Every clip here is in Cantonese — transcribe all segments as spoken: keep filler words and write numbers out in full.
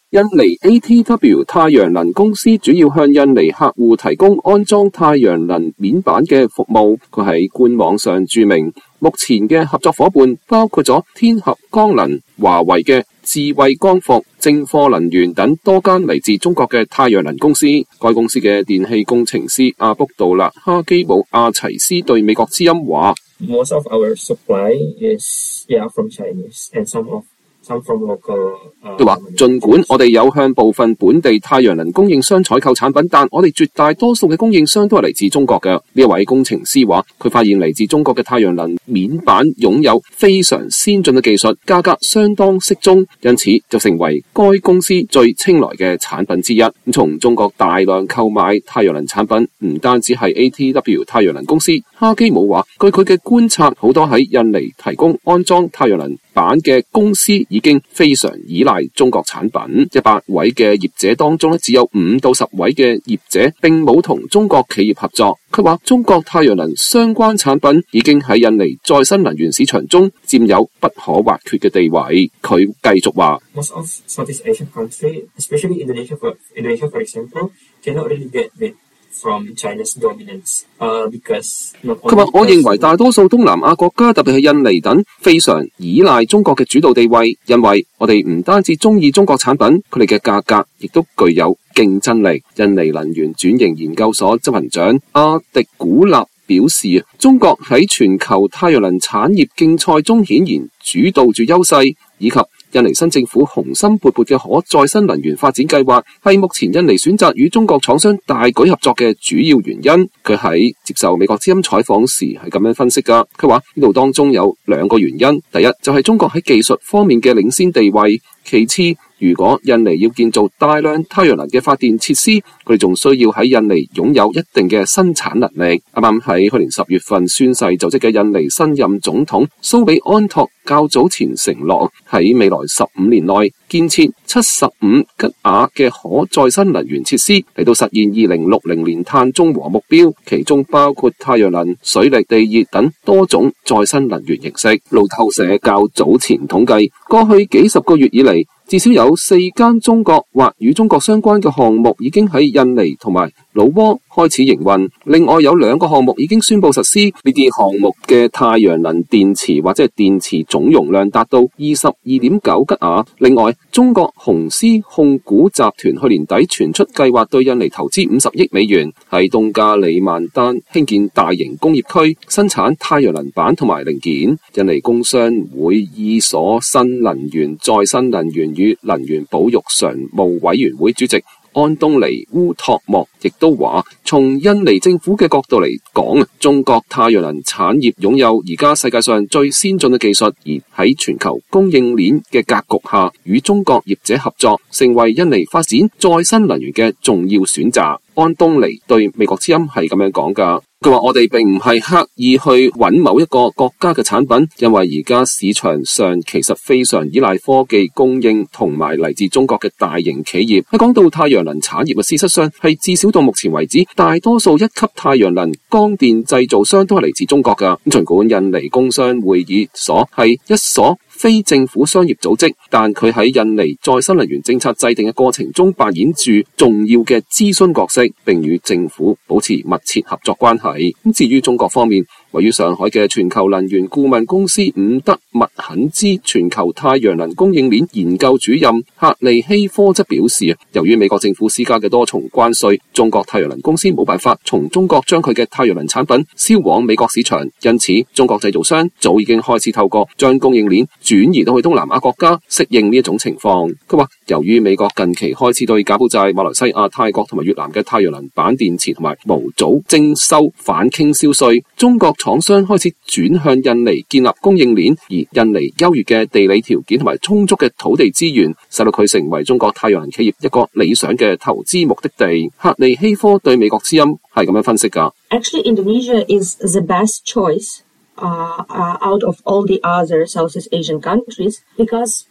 印尼 A T W 太陽能公司主要向印尼客戶提供安裝太陽能面板嘅服務。佢喺官網上注明，目前嘅合作夥伴包括咗天合光能、華為嘅智慧光伏、正貨能源等多間嚟自中國嘅太陽能公司。該公司嘅電氣工程師阿卜杜勒哈基姆阿齊斯對美國之音話 ：Most of our supply is yeah from Chinese and some of 佢話，儘管我哋有向部分本地太陽能供應商採購產品，但我哋絕大多數嘅供應商都係嚟自中國嘅。呢一位工程師話，佢發現嚟自中國嘅太陽能面板擁有非常先進嘅技術，價格相當適中，因此就成為該公司最青睞嘅產品之一。咁從中國大量購買太陽能產品，唔單止係 A T W 太陽能公司。哈基姆話，據佢嘅觀察，好多喺印尼提供安裝太陽能板嘅公司已經非常依賴中國產品。一百位嘅業者當中咧，只有五到十位嘅業者並冇同中國企業合作。佢話中國太陽能相關產品已經喺印尼再生能源市場中佔有不可或缺嘅地位。佢繼續話 Most of Southeast Asian countries, especially Indonesia for Indonesia for example, cannot really get it from China's dominance. 佢話：我認為大多數東南亞國家，特別係印尼等，非常依賴中國嘅主導地位，因為我哋唔單止中意中國產品，佢哋嘅價格亦都具有競爭力。印尼能源轉型研究所執行長阿迪古納表示，中國喺全球太陽能產業競賽中顯然主導住優勢，以及印尼新政府雄心勃勃嘅可再生能源發展計劃係目前印尼選擇與中國廠商大舉合作嘅主要原因。佢喺接受美國之音採訪時係咁樣分析㗎。佢話呢度當中有兩個原因，第一就係中國喺技術方面嘅領先地位，其次如果印尼要建造大量太陽能嘅發電設施，佢哋仲需要喺印尼擁有一定嘅生產能力。啱啱喺去年十月份宣誓就職嘅印尼新任總統蘇里安托較早前承諾喺未來十五年內建設七十五吉瓦嘅可再生能源設施，嚟到實現二零六零年碳中和目標，其中包括太陽能、水力、地熱等多種再生能源形式。路透社較早前統計，過去幾十個月以嚟，至少有四間中國或與中國相關嘅項目已經喺印尼同埋老撾開始營運，另外有兩個項目已經宣布實施。呢啲項目嘅太陽能電池或者係電池總容量達到二十二點九吉瓦。另外，中國雄獅控股集團去年底傳出計劃對印尼投資五十億美元，喺東加里曼丹興建大型工業區，生產太陽能板同埋零件。印尼工商會議所新能源、再生能源與能源保育常務委員會主席安東尼烏托莫亦都話，從印尼政府嘅角度嚟講，中國太陽能產業擁有而家世界上最先進嘅技術，而喺全球供應鏈嘅格局下，與中國業者合作，成為印尼發展再生能源嘅重要選擇。安東尼對美國之音係咁樣講㗎。佢話我哋並唔係刻意去揾某一個國家嘅產品，因為而家市場上其實非常依賴科技供應同埋嚟自中國嘅大型企業。喺講到太陽能產業嘅，事實上係至少到目前為止，大多數一級太陽能光電製造商都係嚟自中國㗎。咁儘管印尼工商會議所係一所非政府商業組織，但佢喺印尼再生能源政策制定嘅過程中扮演住重要嘅諮詢角色，並與政府保持密切合作關係。咁至於中國方面，位於上海嘅全球能源顧問公司伍德麥肯茲全球太陽能供應鏈研究主任克利希科則表示，由於美國政府施加嘅多重關稅，中國太陽能公司冇辦法從中國將佢嘅太陽能產品銷往美國市場，因此中國製造商早已經開始透過將供應鏈轉移到去東南亞國家，適應呢一種情況。佢話，由於美國近期開始對柬埔寨、馬來西亞、泰國同埋越南嘅太陽能板電池同埋模組徵收反傾銷稅，中國廠商開始轉向印尼建立供應鏈，而印尼優越嘅地理條件同埋充足嘅土地資源，使到佢成為中國太陽能企業一個理想嘅投資目的地。克利希科對美國之音係咁樣分析㗎。 Actually, Indonesia is the best choice uh, uh, out of all the other Southeast Asian countries because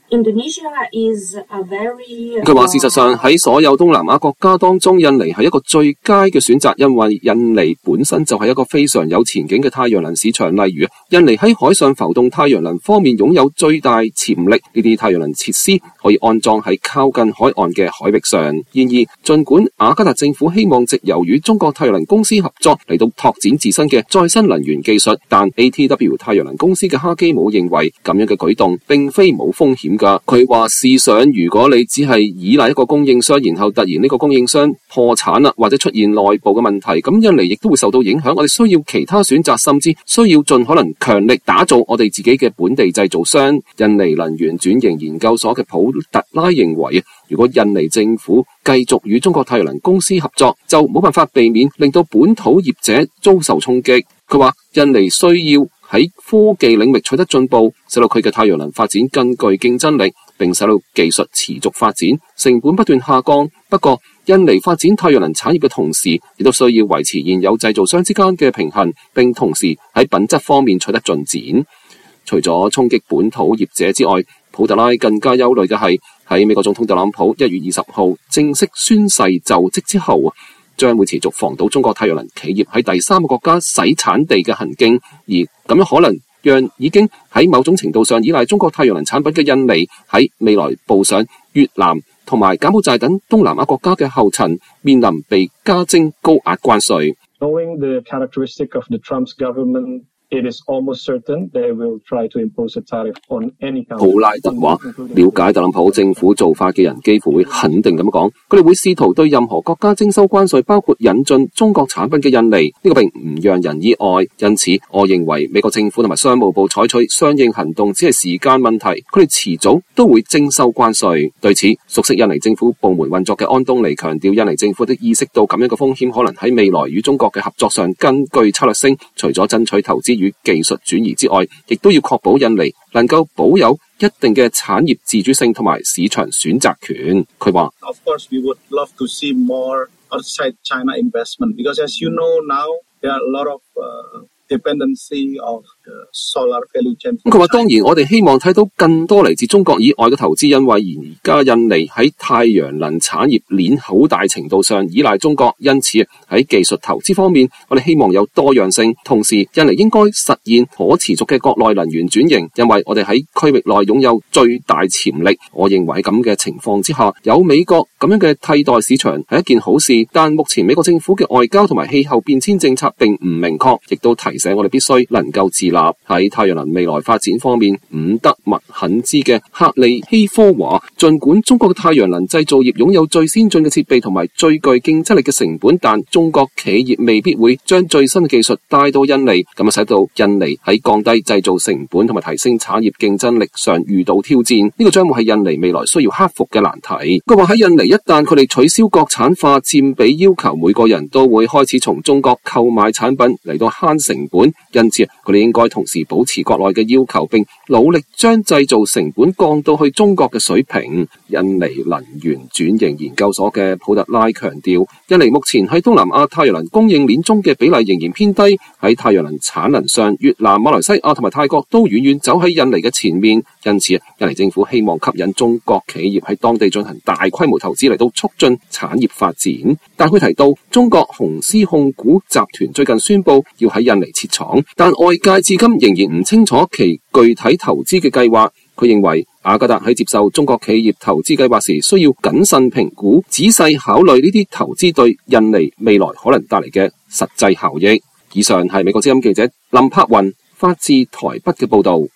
Indonesia is a very 佢話事實上喺所有東南亞國家當中，印尼係一個最佳嘅選擇，因為印尼本身就係一個非常有前景嘅太陽能市場。例如，印尼喺海上浮動太陽能方面擁有最大潛力，呢啲太陽能設施可以安裝喺靠近海岸嘅海域上。然而，儘管雅加達政府希望藉由與中國太陽能公司合作嚟到拓展自身嘅再生能源技術，但 A T W 太陽能公司嘅哈基姆認為咁樣嘅舉動並非冇風險。佢話試想，如果你只係依賴一個供應商，然後突然呢個供應商破產啦，或者出現內部嘅問題，咁印尼亦都會受到影響。我哋需要其他選擇，甚至需要盡可能強力打造我哋自己嘅本地製造商。印尼能源轉型研究所嘅普特拉認為，如果印尼政府繼續與中國太陽能公司合作，就冇辦法避免令到本土業者遭受衝擊。佢話印尼需要喺科技領域取得進步，使到佢嘅太陽能發展更具競爭力，並使到技術持續發展，成本不斷下降。不過，印尼發展太陽能產業嘅同時，亦都需要維持現有製造商之間嘅平衡，並同時喺品質方面取得進展。除咗衝擊本土業者之外，普特拉更加憂慮嘅係喺美國總統特朗普一月二十號正式宣誓就職之後，將會持續防堵中國太陽能企業喺第三個國家洗產地嘅行徑，而咁樣可能讓已經喺某種程度上依賴中國太陽能產品嘅印尼喺未來步上越南同埋柬埔寨等東南亞國家嘅後塵，面臨被加徵高額關稅。 Knowing the characteristic of the Trump's government, it is almost certain they will try to impose a tariff on any country. 普拉特話，了解特朗普政府做法嘅人幾乎會肯定咁講，佢哋會試圖對任何國家徵收關稅，包括引進中國產品嘅印尼。呢個並唔讓人意外，因此我認為美國政府同埋商務部採取相應行動只係時間問題，佢哋遲早都會徵收關稅。對此，熟悉印尼政府部門運作嘅安東尼強調，印尼政府都意識到咁樣嘅風險可能喺未來與中國嘅合作上更具策略性，除咗爭取投資與技術轉移之外，亦都要確保印尼能夠保有一定嘅產業自主性同埋市場選擇權。佢話 Of course, we would love to see more outside China investment because as you know now, there are a lot of uh, dependency of the solar value chain. 咁佢話當然我哋希望睇到更多嚟自中國以外嘅投資，因為而家印尼喺太陽能產業鏈好大程度上依賴中國，因此喺技術投資方面，我哋希望有多樣性。同時，印尼應該實現可持續嘅國內能源轉型，因為我哋喺區域內擁有最大潛力。我認為喺咁嘅情況之下，有美國咁樣嘅替代市場係一件好事，但目前美國政府嘅外交同埋氣候變遷政策並唔明確，亦都提醒我哋必須能夠自立。喺太陽能未來發展方面，伍德麥肯茲嘅克利希科話，儘管中國嘅太陽能製造業擁有最先進嘅設備同埋最具競爭力嘅成本，但中國企業未必會將最新嘅技術帶到印尼，咁啊使到印尼喺降低製造成本同埋提升產業競爭力上遇到挑戰。呢、這個將會係印尼未來需要克服嘅難題。佢話喺印尼，一旦佢哋取消國產化佔比要求，每個人都會開始從中國購買產品嚟到慳成本，因此佢哋應該同時保持國內嘅要求，並努力將製造成本降到去中國嘅水平。印尼能源轉型研究所嘅普特拉強調，印尼目前喺東南亞太陽能供應鏈中嘅比例仍然偏低，喺太陽能產能上，越南、馬來西亞同埋泰國都遠遠走喺印尼嘅前面。因此，印尼政府希望吸引中國企業喺當地進行大規模投資嚟到促進產業發展。但佢提到，中國雄獅控股集團最近宣布要喺印尼設廠，但外界至今仍然唔清楚其具體投資嘅計劃。佢認為雅加達喺接受中國企業投資計劃時，需要謹慎評估，仔細考慮呢啲投資對印尼未來可能帶嚟嘅實際效益。以上係美國之音記者林柏雲發自台北嘅報道。